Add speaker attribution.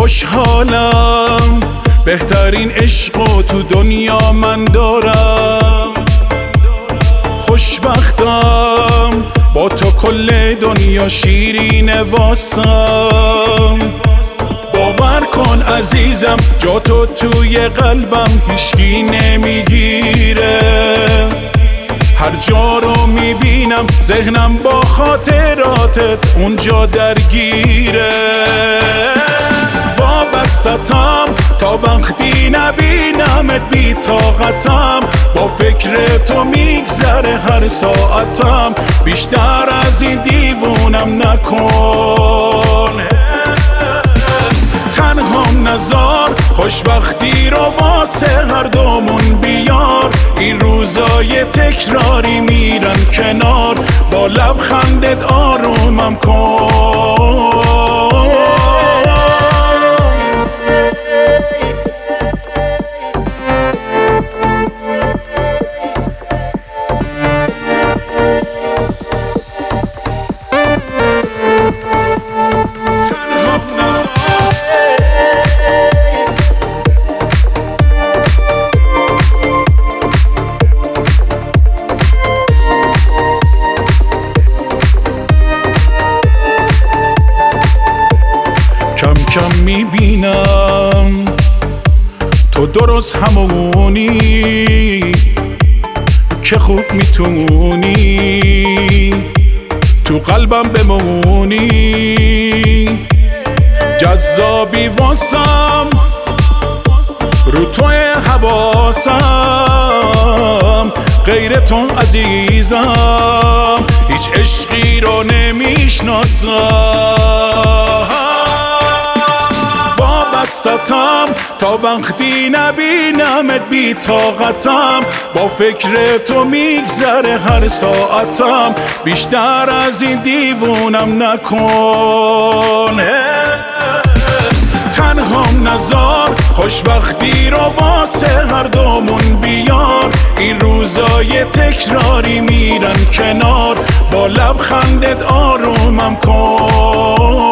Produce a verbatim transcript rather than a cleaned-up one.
Speaker 1: خوشحالم، بهترین عشقو تو دنیا من دارم. خوشبختم با تو کل دنیا شیرینه واسم. باور کن عزیزم جا تو توی قلبم هیچکی نمیگیره. هر جا رو میبینم ذهنم با خاطراتت اونجا درگیره. وابستتم تا وقتی نبینمت بی طاقتم. با فکر تو میگذره هر ساعتم. بیشتر از این دیوونم نکن. تنهام نزار خوشبختی رو واسه هر دومون بیار. این روزای تکراری میرن کنار. با لبخندت آرومم کن. کم کم میبینم تو درست همونی که خوب میتونی تو قلبم بمونی. جذابی واسم رو توی حواسم. غیر تو عزیزم هیچ عشقی رو نمیشناسم. وابستتم تا وقتی نبینمت بی طاقتم. با فکر تو میگذره هر ساعتم. بیشتر از این دیوونم نکن. تنهام نزار خوشبختی رو واسه هر دومون بیار. این روزای تکراری میرن کنار. با لبخندت آرومم کن.